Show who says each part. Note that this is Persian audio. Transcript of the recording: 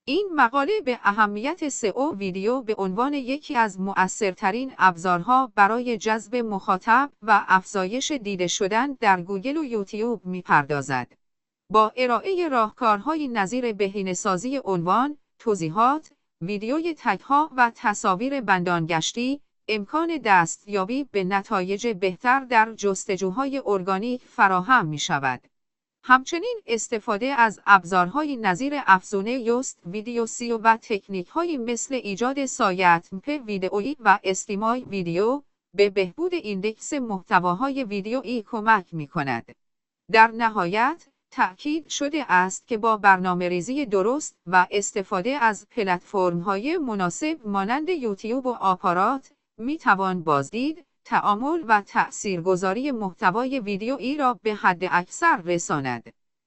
Speaker 1: این مقاله به اهمیت سئو ویدیو به عنوان یکی از مؤثرترین ابزارها برای جذب مخاطب و افزایش دیده شدن در گوگل و یوتیوب می‌پردازد. با ارائه راهکارهای نظیر بهینه‌سازی عنوان، توضیحات، ویدیوی تگ‌ها و تصاویر بندانگشتی، امکان دستیابی به نتایج بهتر در جستجوهای ارگانیک فراهم می‌شود. همچنین استفاده از ابزارهای نظیر افزونه یوست ویدیو سیو و تکنیک‌هایی مثل ایجاد سایت‌مپ ویدئویی و استریمای ویدیو به بهبود ایندکس محتواهای ویدیویی کمک می‌کند. در نهایت، تأکید شده است که با برنامه‌ریزی درست و استفاده از پلتفرم‌های مناسب مانند یوتیوب و آپارات، می‌توان بازدید، تعامل و تأثیرگذاری محتوای ویدیویی را به حد اکثر رساند.